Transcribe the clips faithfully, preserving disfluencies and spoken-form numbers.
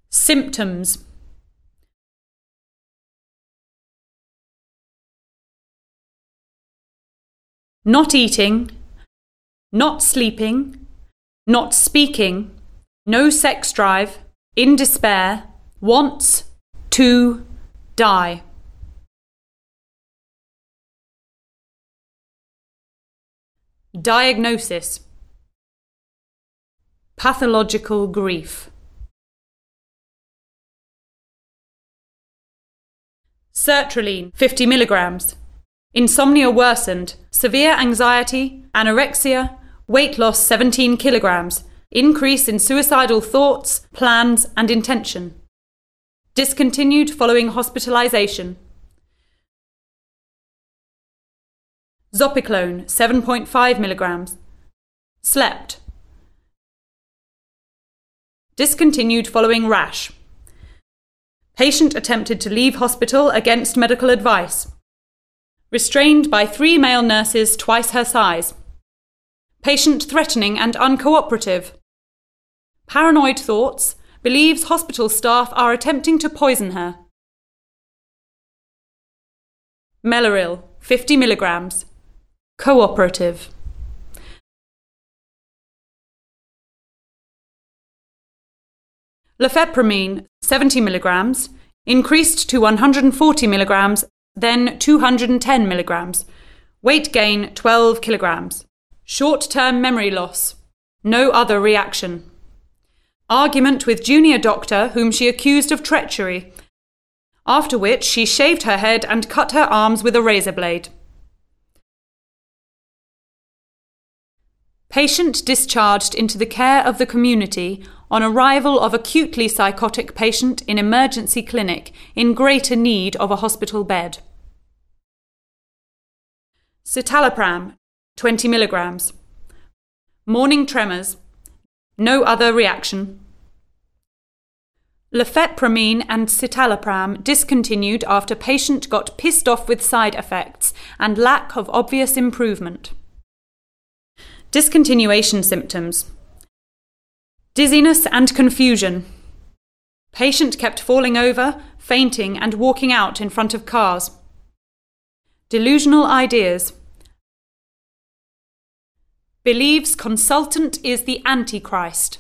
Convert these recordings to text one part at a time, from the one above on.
Symptoms. Not eating, not sleeping, not speaking, no sex drive, in despair, wants to die. Diagnosis. Pathological grief. Sertraline, fifty milligrams. Insomnia worsened, severe anxiety, anorexia, weight loss seventeen kilograms, increase in suicidal thoughts, plans and intention. Discontinued following hospitalization. Zopiclone, seven point five milligrams. Slept. Discontinued following rash. Patient attempted to leave hospital against medical advice. Restrained by three male nurses twice her size. Patient threatening and uncooperative. Paranoid thoughts, believes hospital staff are attempting to poison her. Melaril, fifty milligrams. Cooperative. Lefepramine, seventy milligrams, increased to one hundred forty milligrams, then two hundred ten milligrams. Weight gain twelve kilograms. Short-term memory loss. No other reaction. Argument with junior doctor whom she accused of treachery, after which she shaved her head and cut her arms with a razor blade. Patient discharged into the care of the community on arrival of acutely psychotic patient in emergency clinic in greater need of a hospital bed. Citalopram, twenty milligrams. Morning tremors. No other reaction. Lefepramine and citalopram discontinued after patient got pissed off with side effects and lack of obvious improvement. Discontinuation symptoms. Dizziness and confusion. Patient kept falling over, fainting and walking out in front of cars. Delusional ideas. Believes consultant is the Antichrist.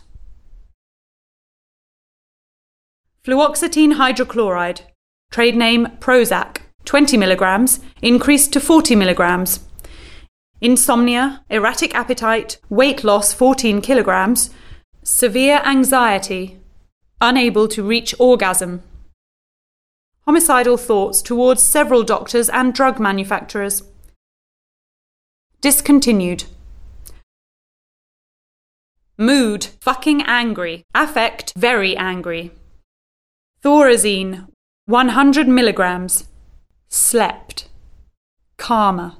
Fluoxetine hydrochloride, trade name Prozac, twenty milligrams, increased to forty milligrams. Insomnia, erratic appetite, weight loss fourteen kilograms, severe anxiety, unable to reach orgasm. Homicidal thoughts towards several doctors and drug manufacturers. Discontinued. Mood, fucking angry. Affect, very angry. Thorazine, one hundred milligrams. Slept. Karma.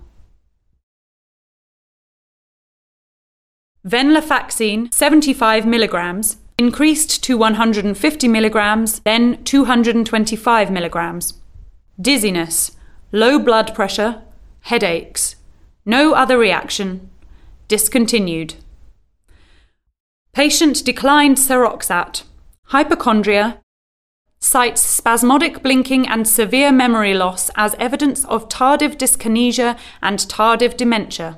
Venlafaxine, seventy-five milligrams, increased to one hundred fifty milligrams, then two hundred twenty-five milligrams. Dizziness, low blood pressure, headaches. No other reaction. Discontinued. Patient declined Seroxat. Hypochondria. Cites spasmodic blinking and severe memory loss as evidence of tardive dyskinesia and tardive dementia.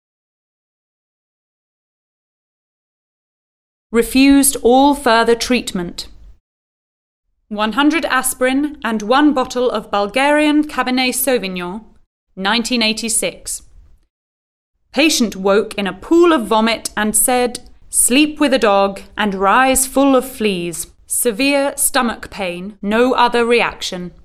Refused all further treatment. one hundred aspirin and one bottle of Bulgarian Cabernet Sauvignon, nineteen eighty-six. Patient woke in a pool of vomit and said, "Sleep with a dog and rise full of fleas. Severe stomach pain, no other reaction."